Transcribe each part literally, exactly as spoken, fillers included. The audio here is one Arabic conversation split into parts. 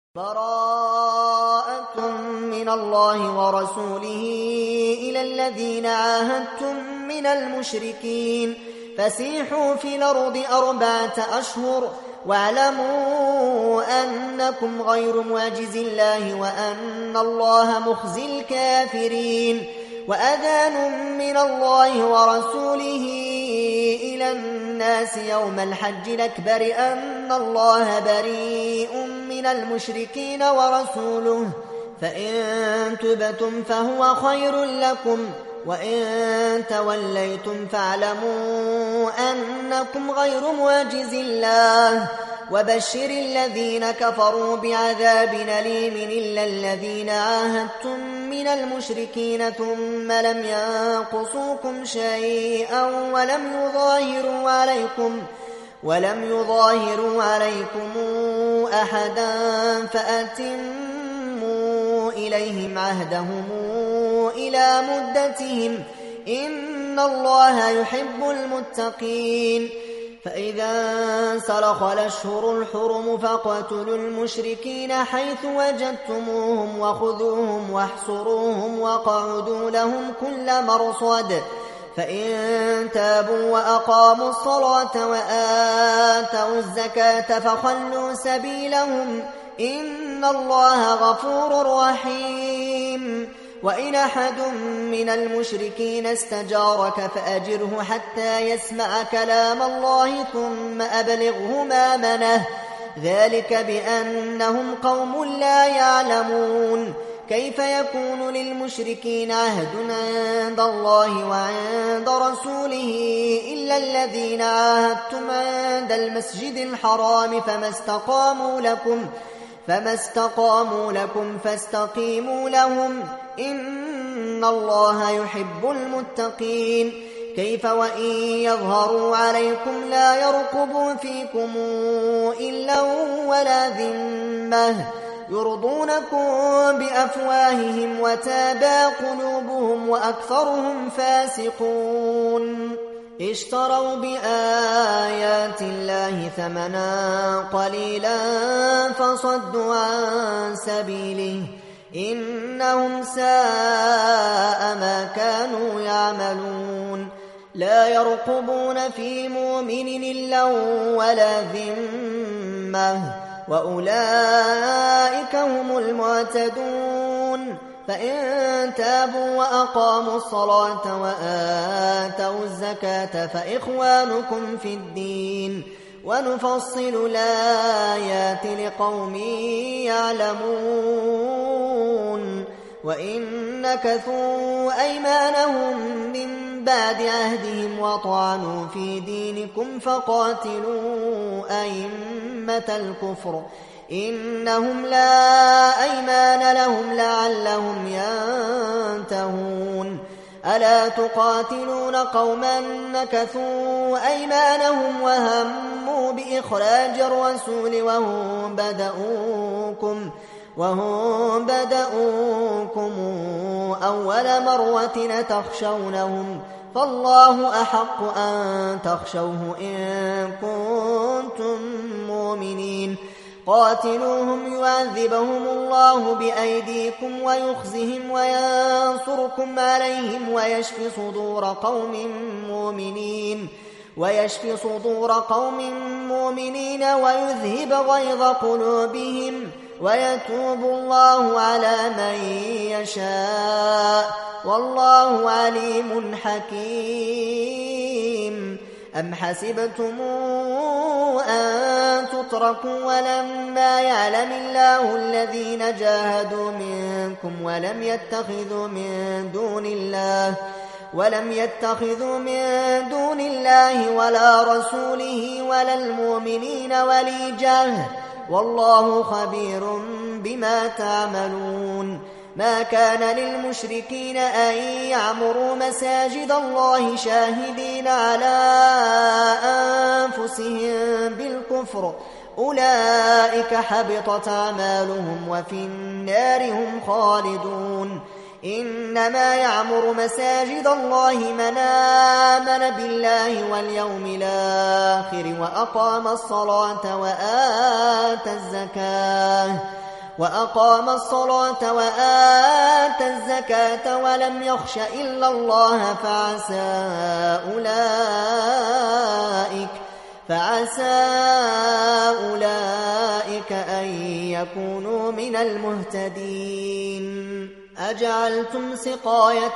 براءة من الله ورسوله إلى الذين عاهدتم من المشركين فسيحوا في الأرض أربعة أشهر واعلموا أنكم غير معجز الله وأن الله مخزي الكافرين. وأذان من الله ورسوله إلى الناس يوم الحج الأكبر أن الله بريء من المشركين ورسوله فإن تبتم فهو خير لكم وإن توليتم فاعلموا أنكم غير معجز الله وبشر الذين كفروا بعذاب أليم إلا الذين عاهدتم من المشركين ثم لم ينقصوكم شيئا ولم يظاهروا عليكم ولم يظاهروا عليكم أحدا فأتموا إليهم عهدهم إلى مدتهم إن الله يحب المتقين. فإذا انسلخ الأشهر الحرم فاقتلوا المشركين حيث وجدتموهم وخذوهم واحصروهم واقعدوا لهم كل مرصد فإن تابوا وأقاموا الصلاة وآتوا الزكاة فخلوا سبيلهم إن الله غفور رحيم. وإن أحد من المشركين استجارك فأجره حتى يسمع كلام الله ثم أبلغه مأمنه ذلك بأنهم قوم لا يعلمون. كيف يكون للمشركين عهد عند الله وعند رسوله إلا الذين عاهدتم عند المسجد الحرام فما استقاموا لكم فما استقاموا لكم فاستقيموا لهم إن الله يحب المتقين. كيف وإن يظهروا عليكم لا يرقبوا فيكم إلا ولا ذمة يرضونكم بأفواههم وتابى قلوبهم وأكثرهم فاسقون. اشتروا بآيات الله ثمنا قليلا فصدوا عن سبيله إنهم ساء ما كانوا يعملون. لا يرقبون في مؤمن إلا ولا ذمة وأولئك هم المعتدون. فإن تابوا وأقاموا الصلاة وآتوا الزكاة فإخوانكم في الدين ونفصل الآيات لقوم يعلمون. وإن نكثوا أيمانهم من بعد عهدهم وطعنوا في دينكم فقاتلوا أئمة الكفر إنهم لا أيمان لهم لعلهم ينتهون. ألا تقاتلون قوما نكثوا أيمانهم وهموا بإخراج الرسول وهم بدؤوكم وهم بدؤوكم أول مرة تخشونهم فالله أحق أن تخشوه إن كنتم مؤمنين. قاتلوهم يعذبهم الله بأيديكم ويخزهم وينصركم عليهم ويشف صدور قوم مؤمنين ويشف صدور قوم مؤمنين ويذهب غيظ قلوبهم ويتوب الله على من يشاء والله عليم حكيم. أم حسبتم أن تتركوا ولما يعلم الله الذين جاهدوا منكم ولم يتخذوا من دون الله ولم يتخذوا من دون الله ولا رسوله ولا المؤمنين وليجة والله خبير بما تعملون. ما كان للمشركين أن يعمروا مساجد الله شاهدين على أنفسهم بالكفر أولئك حبطت أعمالهم وفي النار هم خالدون. إنما يعمر مساجد الله من آمن بالله واليوم الآخر وأقام الصلاة وآتى الزكاة وأقام الصلاة وآتى الزكاة ولم يخش إلا الله فعسى أولئك فعسى أولئك أن يكونوا من المهتدين. أجعلتم سقاية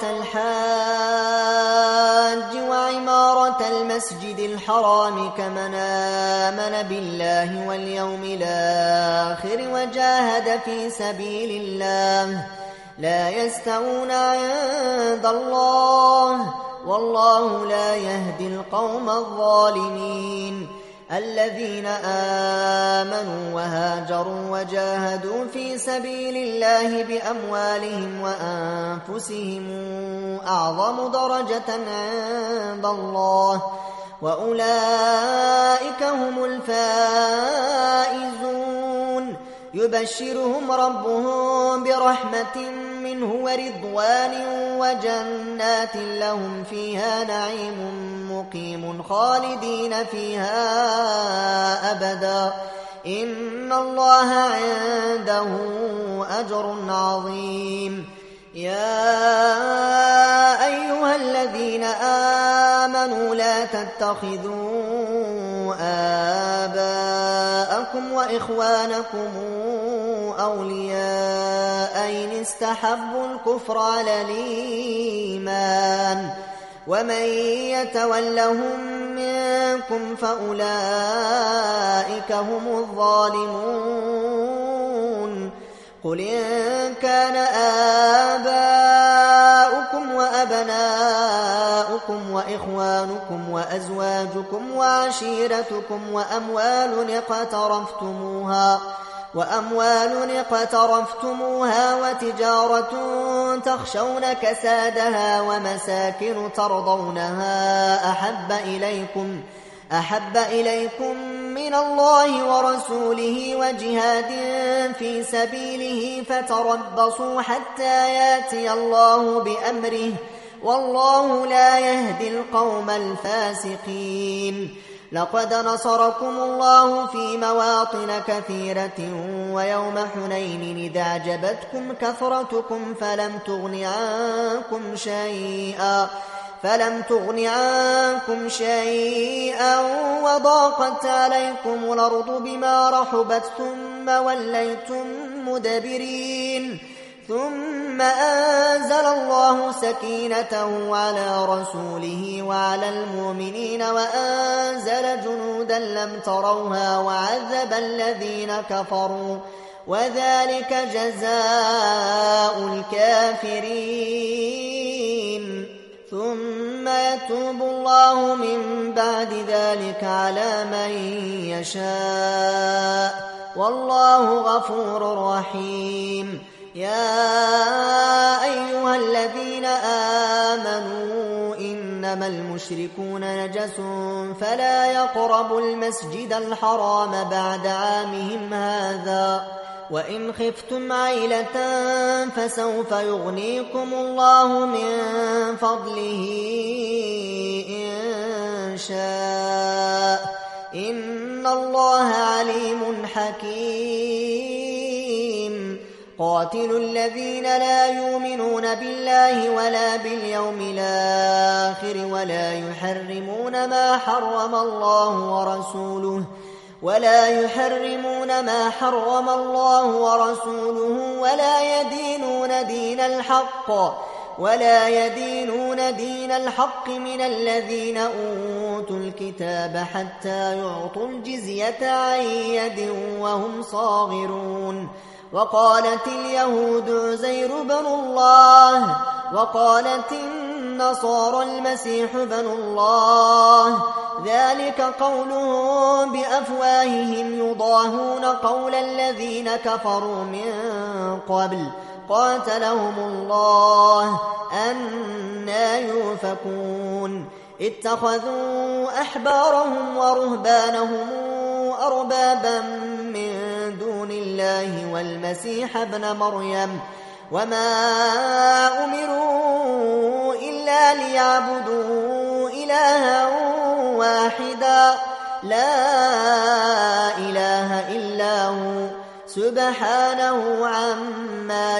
الحاج وعمارة المسجد الحرام كمن آمن بالله واليوم الآخر وجاهد في سبيل الله لا يستوون عند الله والله لا يهدي القوم الظالمين. الذين آمنوا وهاجروا وجاهدوا في سبيل الله بأموالهم وأنفسهم أعظم درجة عند الله وأولئك هم الفائزون. يبشرهم ربهم برحمة منه ورضوان وجنات لهم فيها نعيم مقيم خالدين فيها أبدا إن الله عنده أجر عظيم. يا أيها الذين آمنوا لا تتخذوا آباءكم وإخوانكم أولياء إن استحبوا الكفر على الإيمان ومن يتولهم منكم فأولئك هم الظالمون. قل إن كان آباؤكم وأبناؤكم وإخوانكم وأزواجكم وعشيرتكم وأموال اقترفتموها وأموال اقترفتموها وتجارة تخشون كسادها ومساكن ترضونها أحب إليكم أحب إليكم من الله ورسوله وجهاد في سبيله فتربصوا حتى ياتي الله بأمره والله لا يهدي القوم الفاسقين. لقد نصركم الله في مواطن كثيرة ويوم حنين إذ أعجبتكم كثرتكم فلم تغن عنكم شيئا فلم تغن عنكم شيئا وضاقت عليكم الأرض بما رحبت ثم وليتم مدبرين ثم أنزل الله سكينته على رسوله وعلى المؤمنين وأنزل جنودا لم تروها وعذب الذين كفروا وذلك جزاء الكافرين. ثم يتوب الله من بعد ذلك على من يشاء والله غفور رحيم. يا أيها الذين آمنوا إنما المشركون نجس فلا يقربوا المسجد الحرام بعد عامهم هذا وإن خفتم عيلة فسوف يغنيكم الله من فضله إن شاء إن الله عليم حكيم. قاتلوا الذين لا يؤمنون بالله ولا باليوم الآخر ولا يحرمون ما حرم الله ورسوله ولا يحرمون ما حرم الله ورسوله ولا يدينون دين الحق ولا يدينون دين الحق من الذين أوتوا الكتاب حتى يعطوا الجزية عن يد وهم صاغرون. وقالت اليهود عزير بن الله وقالت النصارى المسيح بن الله ذلك قولهم بأفواههم يضاهون قول الذين كفروا من قبل قاتلهم الله أنى يؤفكون. اتخذوا أحبارهم ورهبانهم أربابا من دون الله والمسيح ابن مريم وما أمروا إلا ليعبدوا إلها واحدا لا إله إلا هو سبحانه عما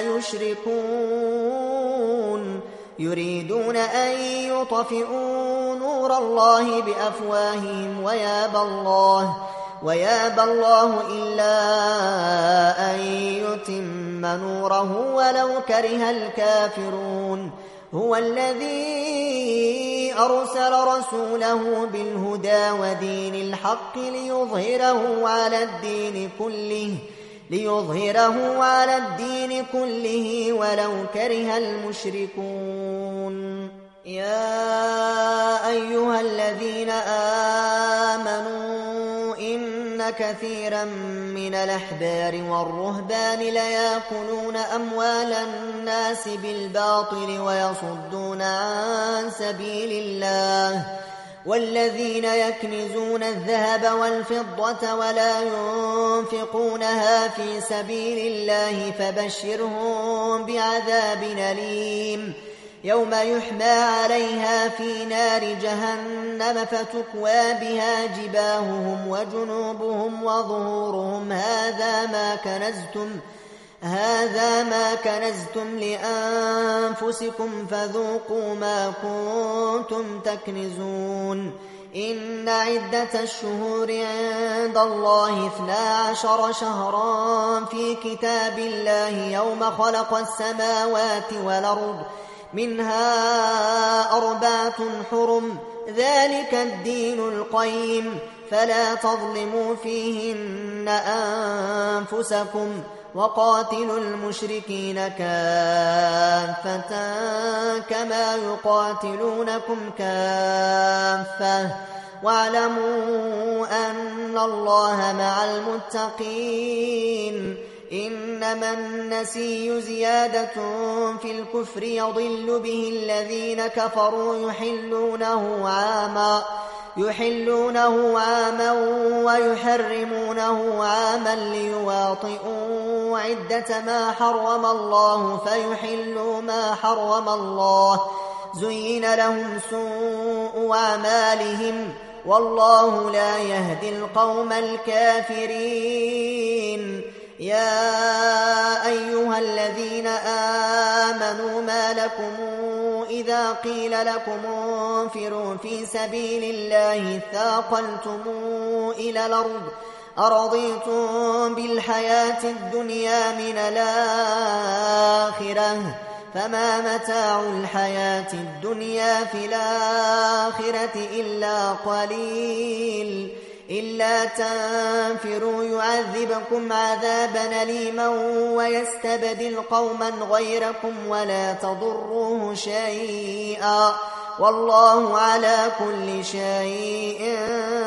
يشركون يريدون أن يطفئوا نور الله بأفواههم ويابى الله ويابى الله إلا أن يتم نوره ولو كره الكافرون هو الذي أرسل رسوله بالهدى ودين الحق ليظهره على الدين كله ليظهره على الدين كله ولو كره المشركون يا أيها الذين آمنوا إن كثيرا من الأحبار والرهبان ليأكلون أموال الناس بالباطل ويصدون عن سبيل الله والذين يكنزون الذهب والفضة ولا ينفقونها في سبيل الله فبشرهم بعذاب أليم يوم يحمى عليها في نار جهنم فتكوى بها جباههم وجنوبهم وظهورهم هذا ما كنزتم هذا ما كنزتم لأنفسكم فذوقوا ما كنتم تكنزون إن عدة الشهور عند الله اثنا عشر شهرا في كتاب الله يوم خلق السماوات والأرض منها أربعة حرم ذلك الدين القيم فلا تظلموا فيهن أنفسكم وقاتلوا المشركين كافة كما يقاتلونكم كافة واعلموا أن الله مع المتقين إنما النسي زيادة في الكفر يضل به الذين كفروا يحلونه عاما يحلونه عاما ويحرمونه عاما ليواطئوا عدة ما حرم الله فيحلوا ما حرم الله زين لهم سوء أعمالهم والله لا يهدي القوم الكافرين يا أيها الذين آمنوا ما لكم إذا قيل لكم انفروا في سبيل الله ثاقلتم إلى الأرض أرضيتم بالحياة الدنيا من الآخرة فما متاع الحياة الدنيا في الآخرة إلا قليل إلا تنفروا يعذبكم عذابا أليما ويستبدل قوما غيركم ولا تضروه شيئا والله على كل شيء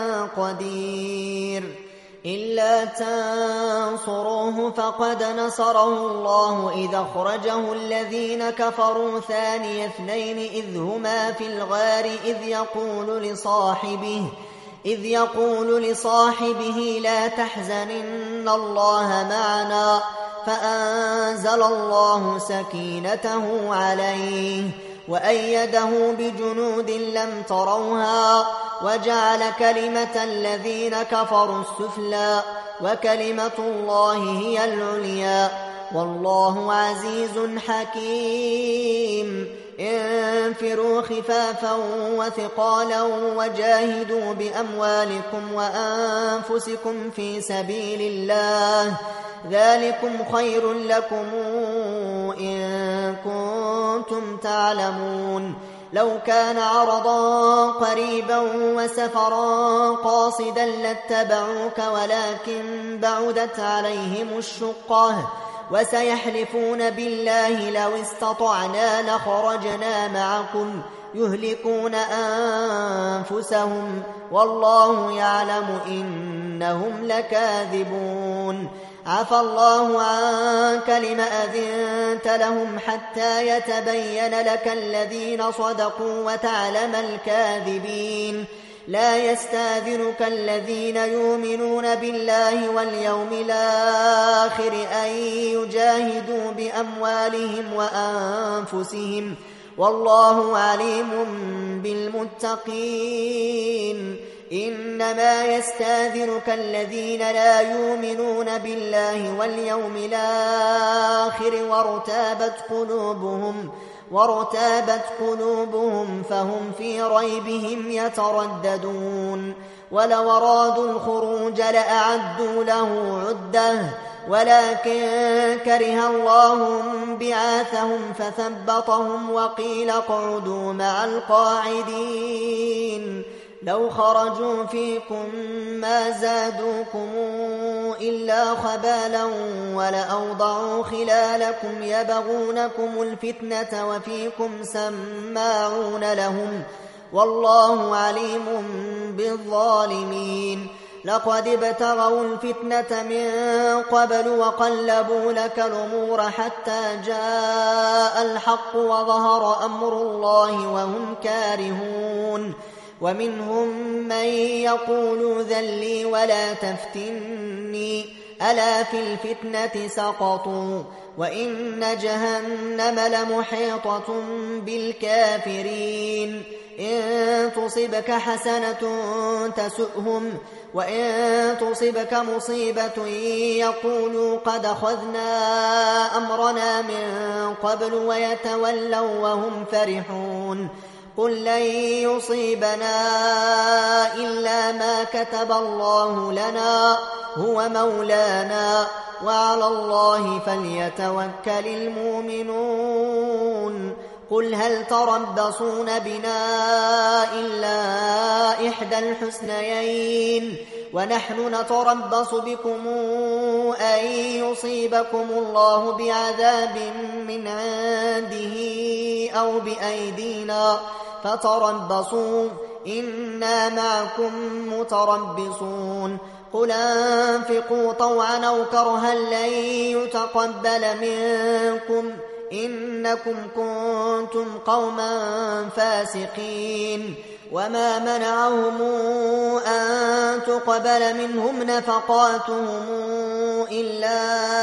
قدير إلا تنصروه فقد نصره الله إذ أخرجه الذين كفروا ثاني اثنين إذ هما في الغار إذ يقول لصاحبه إذ يقول لصاحبه لا تحزن إن الله معنا فأنزل الله سكينته عليه وأيده بجنود لم تروها وجعل كلمة الذين كفروا السفلى وكلمة الله هي العليا والله عزيز حكيم انفروا خفافا وثقالا وجاهدوا بأموالكم وأنفسكم في سبيل الله ذلكم خير لكم إن كنتم تعلمون لو كان عرضا قريبا وسفرا قاصدا لاتبعوك ولكن بعدت عليهم الشقة وسيحلفون بالله لو استطعنا لخرجنا معكم يهلكون أنفسهم والله يعلم إنهم لكاذبون عفى الله عنك لم أذنت لهم حتى يتبين لك الذين صدقوا وتعلم الكاذبين لا يستاذنك الذين يؤمنون بالله واليوم الآخر أن يجاهدوا بأموالهم وأنفسهم والله عليم بالمتقين إنما يستاذنك الذين لا يؤمنون بالله واليوم الآخر وارتابت قلوبهم وارتابت قلوبهم فهم في ريبهم يترددون ولو أرادوا الخروج لأعدوا له عدة ولكن كره الله بعاثهم فثبطهم وقيل اقعدوا مع القاعدين لو خرجوا فيكم ما زادوكم إلا خبالا ولأوضعوا خلالكم يبغونكم الفتنة وفيكم سماعون لهم والله عليم بالظالمين لقد ابتغوا الفتنة من قبل وقلبوا لك الأمور حتى جاء الحق وظهر أمر الله وهم كارهون ومنهم من يقول ذلي ولا تفتني ألا في الفتنة سقطوا وإن جهنم لمحيطة بالكافرين إن تصبك حسنة تسؤهم وإن تصبك مصيبة يقولوا قد أخذنا أمرنا من قبل ويتولوا وهم فرحون قل لن يصيبنا إلا ما كتب الله لنا هو مولانا وعلى الله فليتوكل المؤمنون قل هل تربصون بنا إلا إحدى الحسنيين ونحن نتربص بكم أن يصيبكم الله بعذاب من عنده أو بأيدينا فتربصوا إنا معكم متربصون قل أنفقوا طوعا أو كرها لن يتقبل منكم إنكم كنتم قوما فاسقين وما منعهم أن تقبل منهم نفقاتهم إلا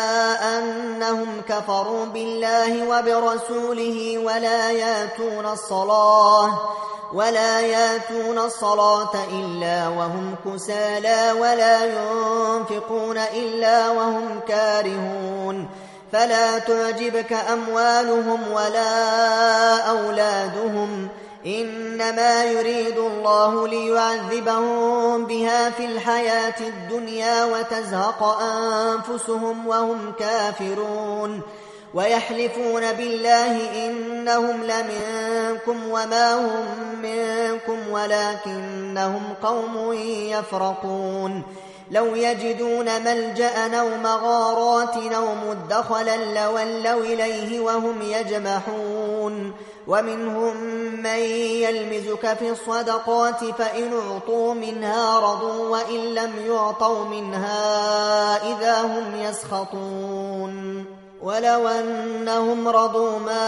أنهم كفروا بالله وبرسوله ولا ياتون الصلاة ولا ياتون الصلاة إلا وهم كسالى ولا ينفقون إلا وهم كارهون فلا تعجبك أموالهم ولا أولادهم إنما يريد الله ليعذبهم بها في الحياة الدنيا وتزهق أنفسهم وهم كافرون ويحلفون بالله إنهم لمنكم وما هم منكم ولكنهم قوم يفرقون لو يجدون ملجأ أو مغارات أو مدخلا لولوا إليه وهم يجمحون ومنهم من يلمزك في الصدقات فإن أعطوا منها رضوا وإن لم يعطوا منها إذا هم يسخطون ولو أنهم رضوا ما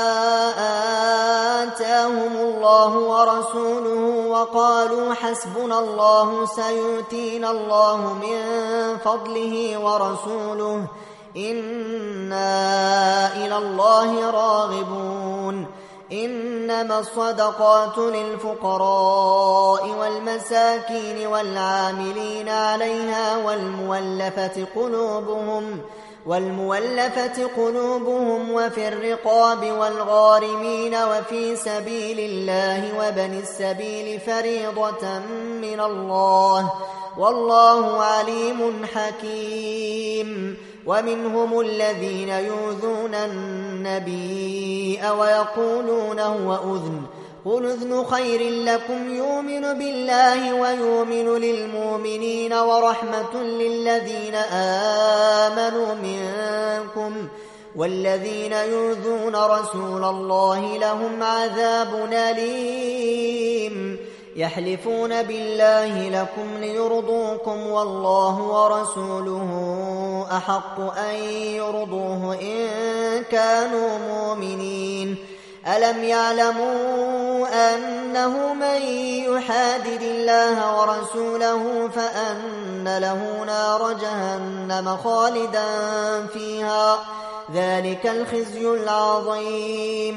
آتاهم الله ورسوله وقالوا حسبنا الله سيؤتينا الله من فضله ورسوله إنا إلى الله راغبون إنما الصدقات للفقراء والمساكين والعاملين عليها والمولفة قلوبهم والمولفة قلوبهم وفي الرقاب والغارمين وفي سبيل الله وبن السبيل فريضة من الله والله عليم حكيم ومنهم الذين يؤذون النبي ويقولون هو أذن قل أذن خير لكم يؤمن بالله ويؤمن للمؤمنين ورحمة للذين آمنوا منكم والذين يؤذون رسول الله لهم عذاب أليم يحلفون بالله لكم ليرضوكم والله ورسوله أحق أن يرضوه إن كانوا مؤمنين ألم يعلموا أنه من يحادد الله ورسوله فأن له نار جهنم خالدا فيها ذلك الخزي العظيم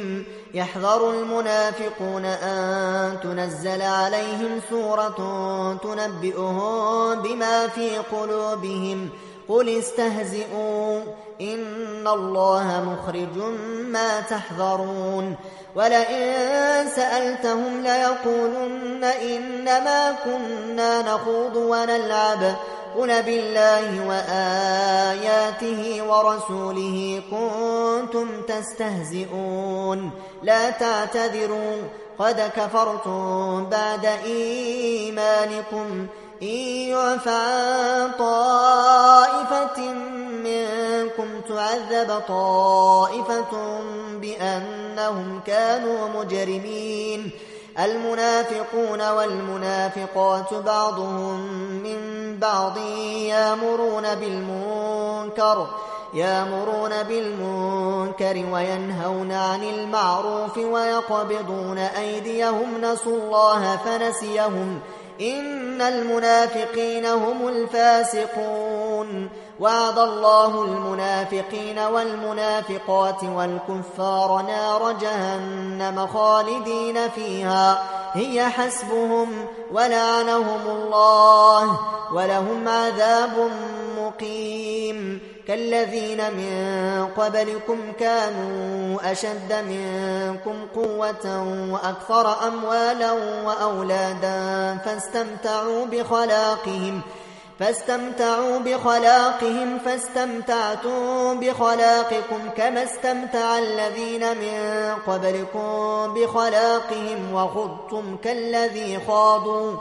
يحذر المنافقون أن تنزل عليهم سورة تنبئهم بما في قلوبهم قل استهزئوا إن الله مخرج ما تحذرون ولئن سألتهم ليقولن إنما كنا نخوض ونلعب قل بالله وآياته ورسوله كنتم تستهزئون لا تعتذروا قد كفرتم بعد إيمانكم إن يعف عن طائفة منكم تعذب طائفة بأنهم كانوا مجرمين المنافقون والمنافقات بعضهم من بعض يأمرون بالمنكر يأمرون بالمنكر وينهون عن المعروف ويقبضون أيديهم نسوا الله فنسيهم إن المنافقين هم الفاسقون وعد الله المنافقين والمنافقات والكفار نار جهنم خالدين فيها هي حسبهم ولعنهم الله ولهم عذاب مقيم كالذين من قبلكم كانوا أشد منكم قوة وأكثر أموالا وأولادا فاستمتعوا بخلاقهم فاستمتعوا بخلاقهم فاستمتعتم بخلاقكم كما استمتع الذين من قبلكم بخلاقهم وخضتم كالذي خاضوا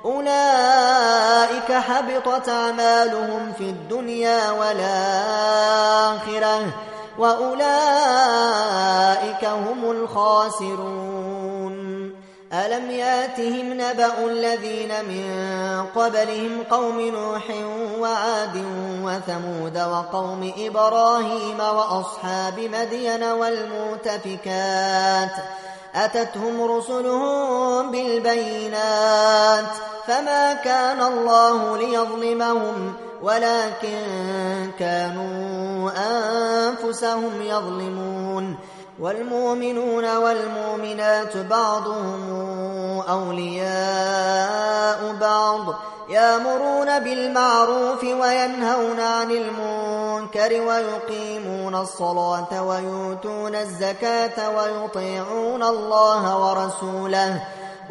أولئك حبطت أعمالهم في الدنيا والآخرة وأولئك هم الخاسرون ألم ياتهم نبأ الذين من قبلهم قوم نوح وعاد وثمود وقوم إبراهيم وأصحاب مدين والمؤتفكات أتتهم رسلهم بالبينات فما كان الله ليظلمهم ولكن كانوا أنفسهم يظلمون والمؤمنون والمؤمنات بعضهم أولياء بعض يأمرون بالمعروف وينهون عن المنكر ويقيمون الصلاة ويؤتون الزكاة ويطيعون الله ورسوله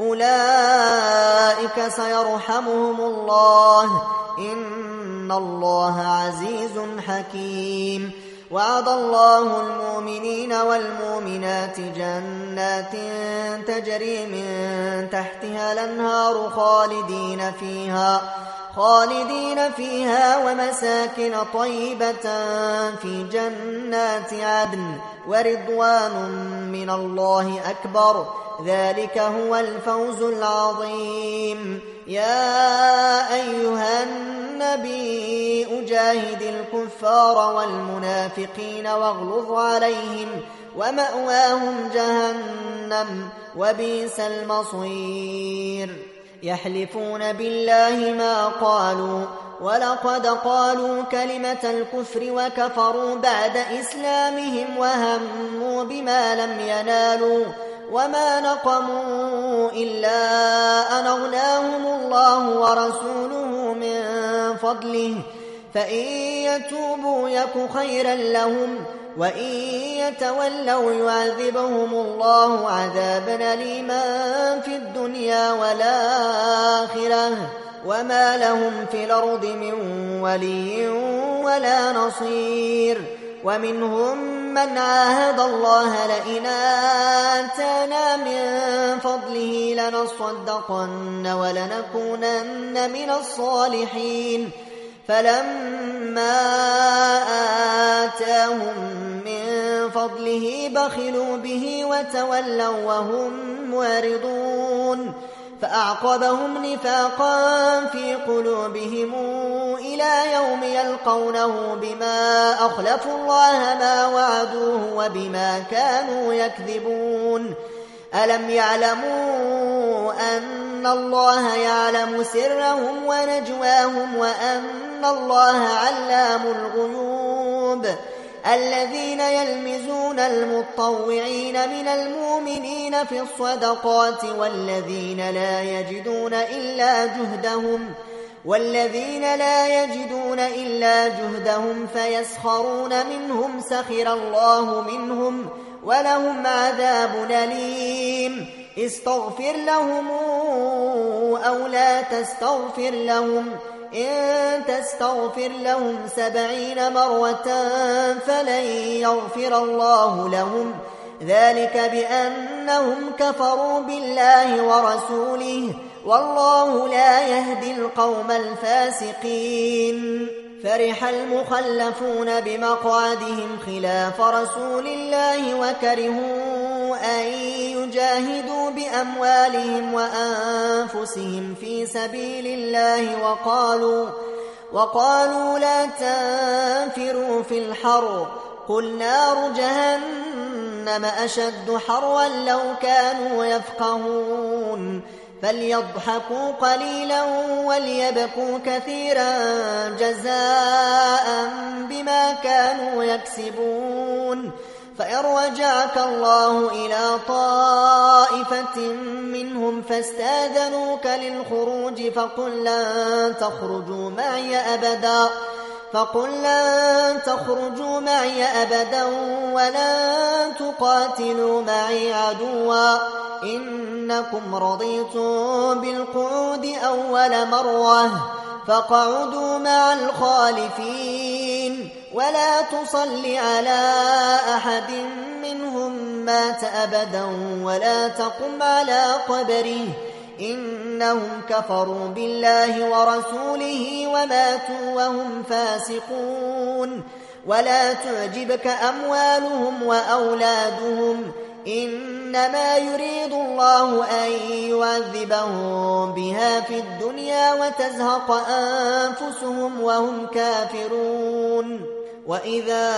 أولئك سيرحمهم الله إن الله عزيز حكيم وعد الله المؤمنين والمؤمنات جنات تجري من تحتها الأنهار خالدين فيها خالدين فيها ومساكن طيبة في جنات عدن ورضوان من الله أكبر ذلك هو الفوز العظيم يا أيها النبي أجاهد الكفار والمنافقين واغلظ عليهم ومأواهم جهنم وبئس المصير يحلفون بالله ما قالوا ولقد قالوا كلمة الكفر وكفروا بعد إسلامهم وهموا بما لم ينالوا وما نقموا إلا أن أغناهم الله ورسوله من فضله فإن يتوبوا يك خيرا لهم وإن يتولوا يعذبهم الله عذابا أليما في الدنيا والآخرة وما لهم في الأرض من ولي ولا نصير ومنهم من عاهد الله لئن آتانا من فضله لنصدقن ولنكونن من الصالحين فلما آتاهم من فضله بخلوا به وتولوا وهم معرضون فأعقبهم نفاقا في قلوبهم إلى يوم يلقونه بما أخلفوا الله ما وعدوه وبما كانوا يكذبون ألم يعلموا أن الله يعلم سرهم ونجواهم وأن الله علام الغيوب الذين يلمزون المطوعين من المؤمنين في الصدقات والذين لا يجدون إلا جهدهم والذين لا يجدون إلا جهدهم فيسخرون منهم سخر الله منهم ولهم عذاب أليم استغفر لهم أو لا تستغفر لهم إن تستغفر لهم سبعين مرة فلن يغفر الله لهم ذلك بأنهم كفروا بالله ورسوله والله لا يهدي القوم الفاسقين فرح المخلفون بمقعدهم خلاف رسول الله وكرهوا أن يجاهدوا بأموالهم وأنفسهم في سبيل الله وقالوا, وقالوا لا تنفروا في الحر قل نار جهنم أشد حرا لو كانوا يفقهون فليضحكوا قليلا وليبكوا كثيرا جزاء بما كانوا يكسبون فإن رجعك الله إلى طائفة منهم فاستاذنوك للخروج فقل لن تخرجوا معي أبدا فقل لن تخرجوا معي أبدا ولن تقاتلوا معي عدوا إنكم رضيتم بالقعود أول مرة فاقعدوا مع الخالفين ولا تصل على أحد منهم مات أبدا ولا تقم على قبره إنهم كفروا بالله ورسوله وماتوا وهم فاسقون ولا تعجبك أموالهم وأولادهم إنما يريد الله أن يعذبهم بها في الدنيا وتزهق أنفسهم وهم كافرون وإذا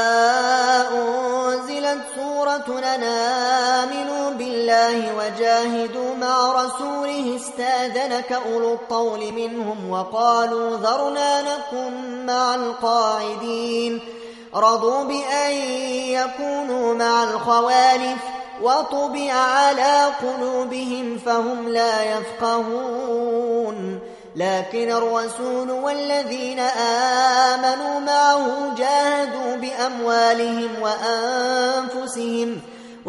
أنزلت سورة أن آمنوا بالله وجاهدوا مع رسوله استاذنك أولو الطول منهم وقالوا ذرنا نكن مع القاعدين رضوا بأن يكونوا مع الخوالف وطبع على قلوبهم فهم لا يفقهون لكن الرسول والذين آمنوا معه جاهدوا بأموالهم وأنفسهم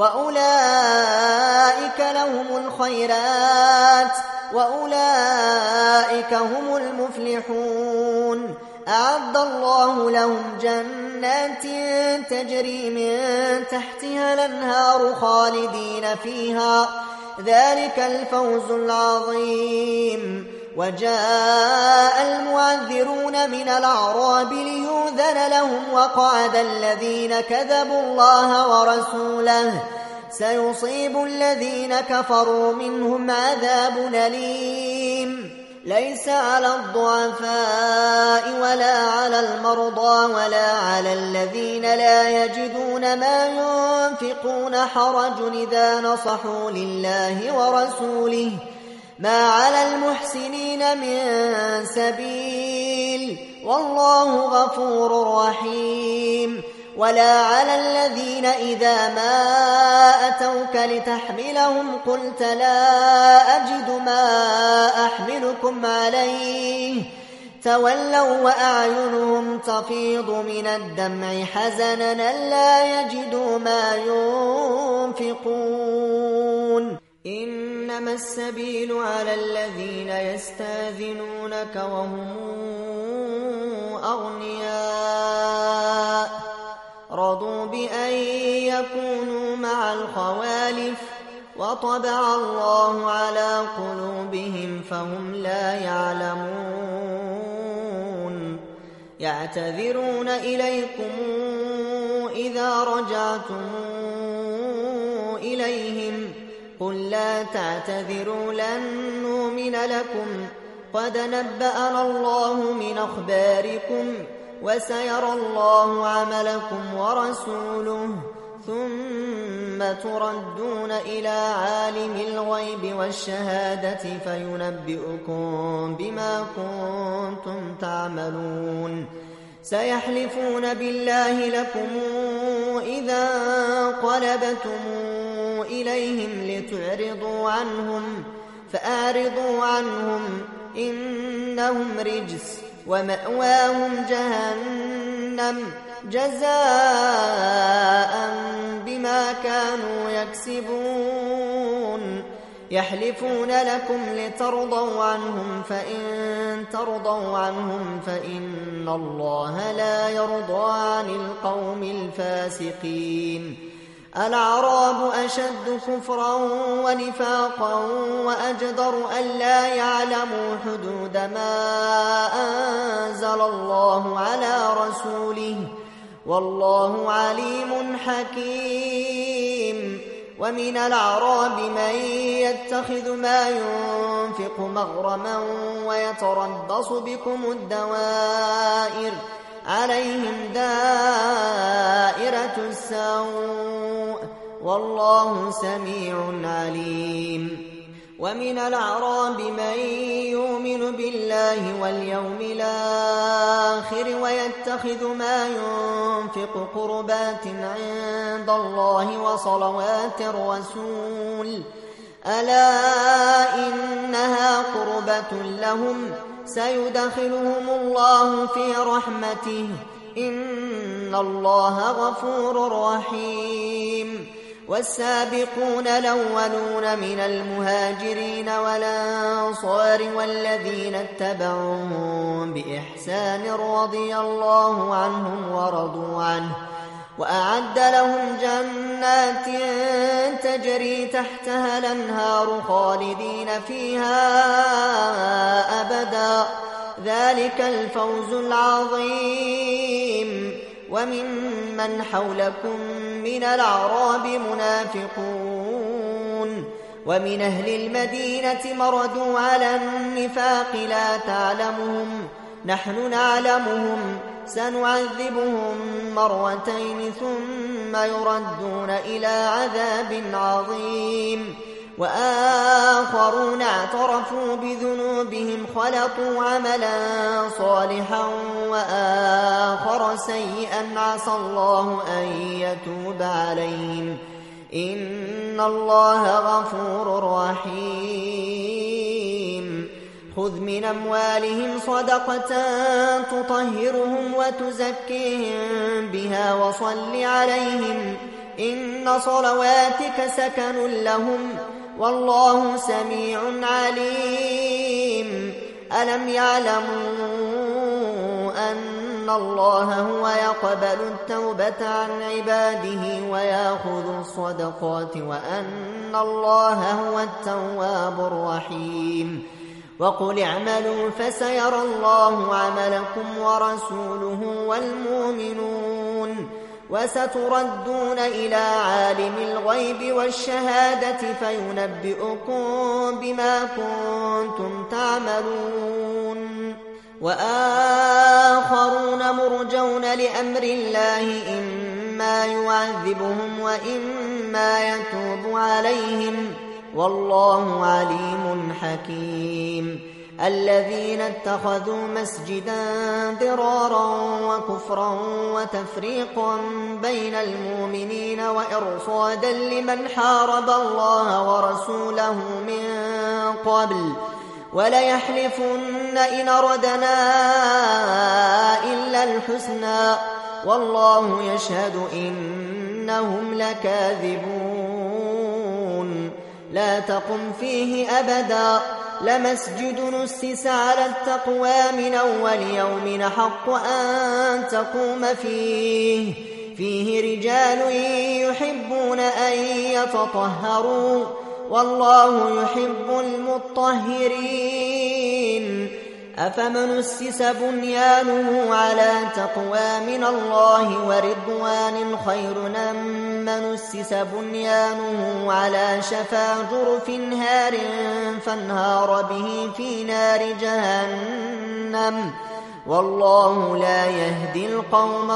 وأولئك لهم الخيرات وأولئك هم المفلحون أعد الله لهم جنات تجري من تحتها الأنهار خالدين فيها ذلك الفوز العظيم وجاء المعذرون من الأعراب ليؤذن لهم وقعد الذين كذبوا الله ورسوله سيصيب الذين كفروا منهم عذاب أليم ليس على الضعفاء ولا على المرضى ولا على الذين لا يجدون ما ينفقون حرج إذا نصحوا لله ورسوله ما على المحسنين من سبيل والله غفور رحيم ولا على الذين إذا ما أتوك لتحملهم قلت لا أجد ما أحملكم عليه تولوا وأعينهم تفيض من الدمع حزنا ألا يجدوا ما ينفقون إنما السبيل على الذين يستاذنونك وهم أغنياء رضوا بأن يكونوا مع الخوالف وطبع الله على قلوبهم فهم لا يعلمون يعتذرون إليكم إذا رجعتم إليهم قل لا تعتذروا لن نؤمن لكم قد نبأنا الله من أخباركم وسيرى الله عملكم ورسوله ثم تردون إلى عالم الغيب والشهادة فينبئكم بما كنتم تعملون سيحلفون بالله لكم إذا انقلبتم إليهم لتعرضوا عنهم فأعرضوا عنهم إنهم رجس ومأواهم جهنم جزاء بما كانوا يكسبون يحلفون لكم لترضوا عنهم فإن ترضوا عنهم فإن الله لا يرضى عن القوم الفاسقين الأعراب أشد كفرا ونفاقا وأجدر ألا يعلموا حدود ما أنزل الله على رسوله والله عليم حكيم ومن الأعراب من يتخذ ما ينفق مغرما ويتربص بكم الدوائر عليهم دائرة السوء والله سميع عليم ومن الأعراب من يؤمن بالله واليوم الآخر ويتخذ ما ينفق قربات عند الله وصلوات الرسول ألا إنها قربة لهم سيدخلهم الله في رحمته إن الله غفور رحيم والسابقون الأولون من المهاجرين والأنصار والذين اتبعوهم بإحسان رضي الله عنهم ورضوا عنه وأعد لهم جنات تجري تحتها الأنهار خالدين فيها أبدا ذلك الفوز العظيم وممن حولكم من الأعراب منافقون ومن أهل المدينة مردوا على النفاق لا تعلمهم نحن نعلمهم سنعذبهم مرتين ثم يردون إلى عذاب عظيم وآخرون اعترفوا بذنوبهم خلطوا عملا صالحا وآخر سيئا عسى الله أن يتوب عليهم إن الله غفور رحيم خذ من أموالهم صدقة تطهرهم وتزكيهم بها وصل عليهم إن صلواتك سكن لهم والله سميع عليم ألم يعلموا أن الله هو يقبل التوبة عن عباده ويأخذ الصدقات وأن الله هو التواب الرحيم وقل اعملوا فسيرى الله عملكم ورسوله والمؤمنون وستردون إلى عالم الغيب والشهادة فينبئكم بما كنتم تعملون وآخرون مرجون لأمر الله إما يعذبهم وإما يتوب عليهم والله عليم حكيم الذين اتخذوا مسجدا ضرارا وكفرا وتفريقا بين المؤمنين وإرصادا لمن حارب الله ورسوله من قبل وليحلفن إن أردنا إلا الحسنى والله يشهد إنهم لكاذبون لا تقم فيه أبدا لمسجد نسس على التقوى من أول يوم حق أن تقوم فيه فيه رجال يحبون أن يتطهروا والله يحب المطهرين أفمن أسس بنيانه على تقوى من الله ورضوان خير أم من أسس بنيانه على شفا جرف هار فانهار به في نار جهنم والله لا يهدي القوم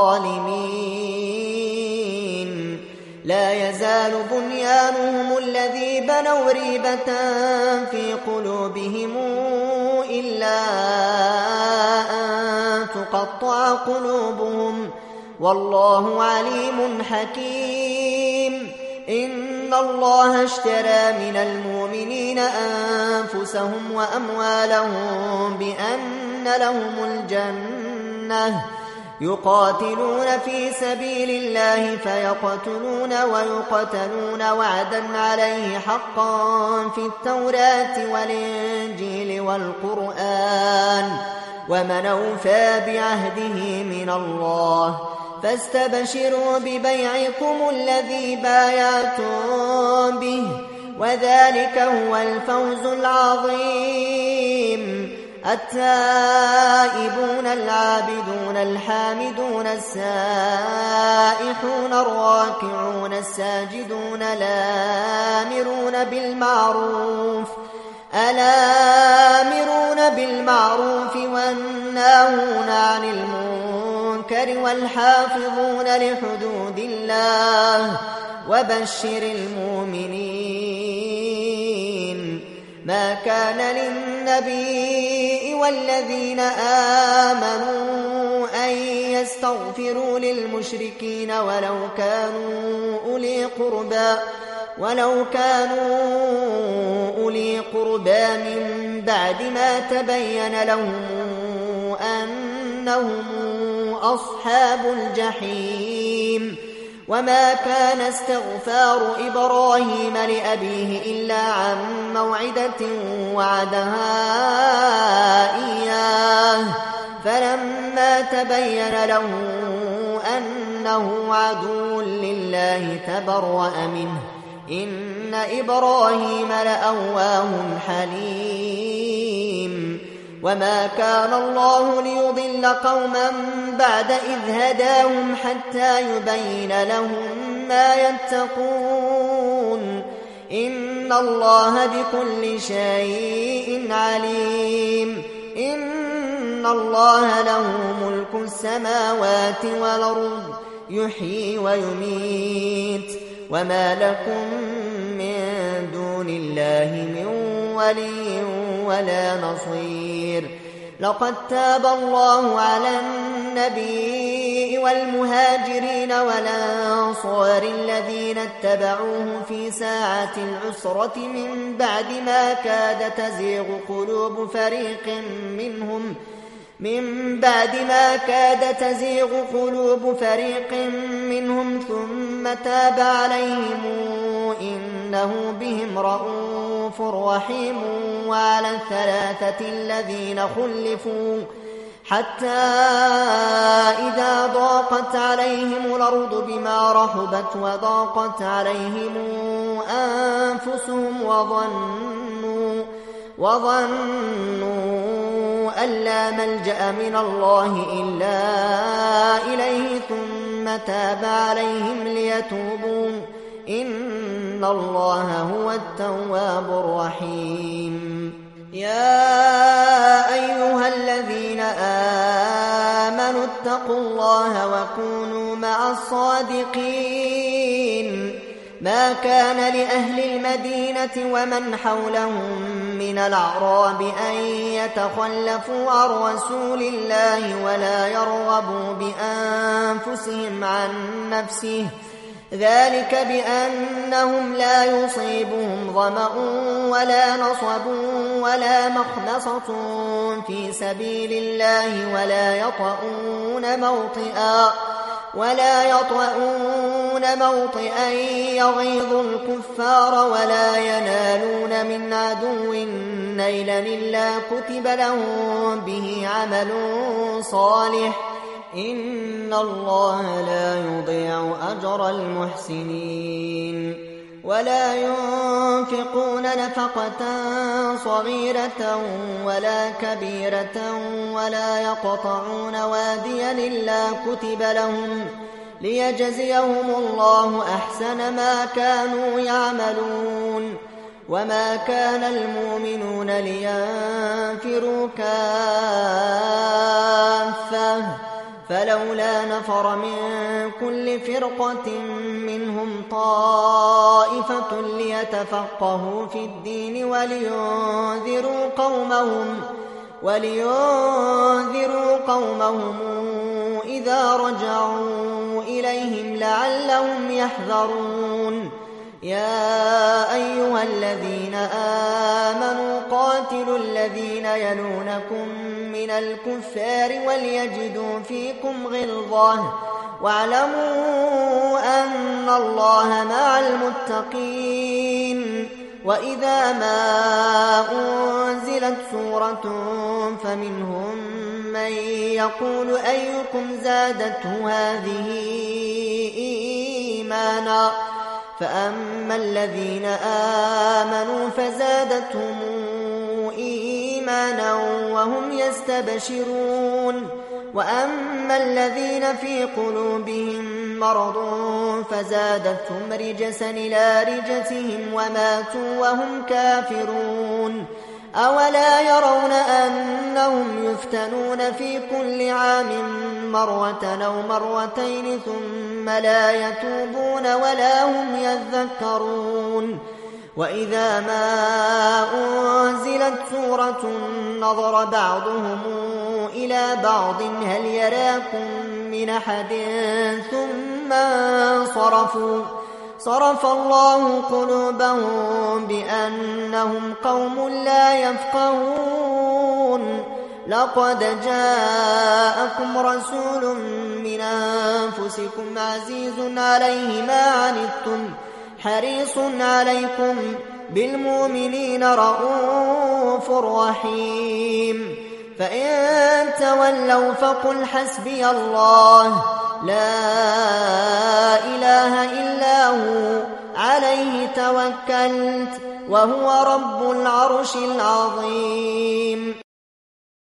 الظالمين لا يزال بنيانهم الذي بنوا ريبة في قلوبهم إلا أن تقطع قلوبهم، والله عليم حكيم. إن الله اشترى من المؤمنين أنفسهم وأموالهم بأن لهم الجنة يقاتلون في سبيل الله فيقتلون ويقتلون وعدا عليه حقا في التوراة والإنجيل والقرآن، ومن أوفى بعهده من الله، فاستبشروا ببيعكم الذي بايعتم به، وذلك هو الفوز العظيم. التائبون العابدون الحامدون السائحون الراكعون الساجدون الآمرون بالمعروف الآمرون بالمعروف والناهون عن المنكر والحافظون لحدود الله، وبشر المؤمنين. ما كان للنبي والذين آمنوا أن يستغفروا للمشركين ولو كانوا أولي قربى ولو كانوا أولي قربى من بعد ما تبين لهم أنهم أصحاب الجحيم. وما كان استغفار إبراهيم لأبيه إلا عن موعدة وعدها إياه، فلما تبين له أنه عدو لله تبرأ منه، إن إبراهيم لأواه حليم. وما كان الله ليضل قوما بعد إذ هداهم حتى يبين لهم ما يتقون، إن الله بكل شيء عليم. إن الله له ملك السماوات والأرض يحيي ويميت، وما لكم من دون الله من ولي ولا نصير. لقد تاب الله على النبي والمهاجرين والأنصار الذين اتبعوه في ساعة العسرة من بعد ما كاد تزيغ قلوب فريق منهم من بعد ما كاد تزيغ قلوب فريق منهم ثم تاب عليهم إنه بهم رءوف رحيم. وعلى الثلاثة الذين خلفوا حتى إذا ضاقت عليهم الأرض بما رحبت وضاقت عليهم أنفسهم وظنوا وظنوا أن لا ملجأ من الله إلا إليه ثم تاب عليهم ليتوبوا، إن الله هو التواب الرحيم. يا أيها الذين آمنوا اتقوا الله وكونوا مع الصادقين. ما كان لأهل المدينة ومن حولهم من الأعراب أن يتخلفوا عن رسول الله ولا يرغبوا بأنفسهم عن نفسه، ذلك بأنهم لا يصيبهم ظمأ ولا نصب ولا مخمصة في سبيل الله ولا يطؤون موطئا ولا يطؤون موطئا يغيظ الكفار ولا ينالون من عدو نيلا إلا كتب لهم به عمل صالح، إن الله لا يضيع أجر المحسنين. ولا ينفقون نفقة صغيرة ولا كبيرة ولا يقطعون واديا إلا كتب لهم ليجزيهم الله أحسن ما كانوا يعملون. وما كان المؤمنون لينفروا كافة، فلولا نفر من كل فرقة منهم طائفة ليتفقهوا في الدين ولينذروا قومهم ولينذروا قومهم إذا رجعوا إليهم لعلهم يحذرون يا أيها الذين آمنوا قاتلوا الذين يلونكم من الكفار وليجدوا فيكم غلظة واعلموا أن الله مع المتقين وإذا ما أنزلت سورة فمنهم من يقول أيكم زادته هذه إيمانا فأما الذين آمنوا فزادتهم إيمانا وهم يستبشرون وأما الذين في قلوبهم مرض فزادتهم رجسا إلى رجسهم وماتوا وهم كافرون أولا يرون أنهم يفتنون في كل عام مرة أو مرتين ثم لا يتوبون ولا هم يذكرون وإذا ما أنزلت سورة نظر بعضهم إلى بعض هل يراكم من أحد ثم انصرفوا صرف الله قلوبهم بأنهم قوم لا يفقهون لقد جاءكم رسول من أنفسكم عزيز عليه ما عنتم حريص عليكم بالمؤمنين رؤوف رحيم فإن تولوا فقل حسبي الله لا إله إلا هو عليه توكلت وهو رب العرش العظيم.